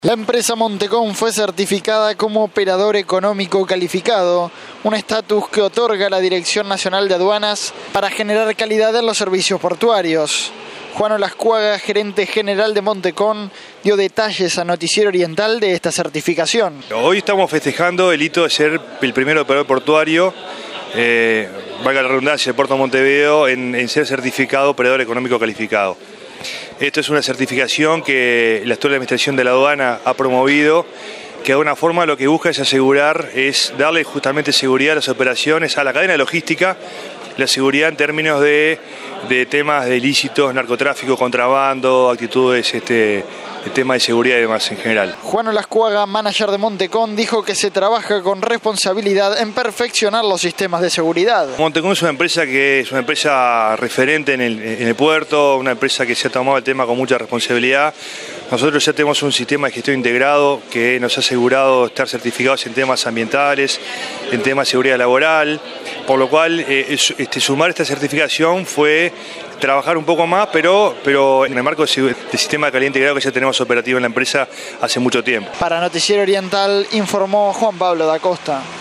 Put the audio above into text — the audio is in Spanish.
La empresa Montecón fue certificada como operador económico calificado, un estatus que otorga la Dirección Nacional de Aduanas para generar calidad en los servicios portuarios. Juan Olascuaga, gerente general de Montecón, dio detalles a Noticiero Oriental de esta certificación. Hoy estamos festejando el hito de ser el primer operador portuario, valga la redundancia, el Puerto de Montevideo, en ser certificado operador económico calificado. Esto es una certificación que la actual administración de la aduana ha promovido, que de alguna forma lo que busca es darle justamente seguridad a las operaciones, a la cadena de logística, la seguridad en términos de temas de ilícitos, narcotráfico, contrabando, actitudes, el tema de seguridad y demás en general. Juan Olascuaga, manager de Montecón, dijo que se trabaja con responsabilidad en perfeccionar los sistemas de seguridad. Montecón es una empresa referente en el puerto, una empresa que se ha tomado el tema con mucha responsabilidad. Nosotros ya tenemos un sistema de gestión integrado que nos ha asegurado estar certificados en temas ambientales, en temas de seguridad laboral, por lo cual sumar esta certificación fue trabajar un poco más, pero en el marco del sistema de calidad integrado que ya tenemos operativo en la empresa hace mucho tiempo. Para Noticiero Oriental informó Juan Pablo da Costa.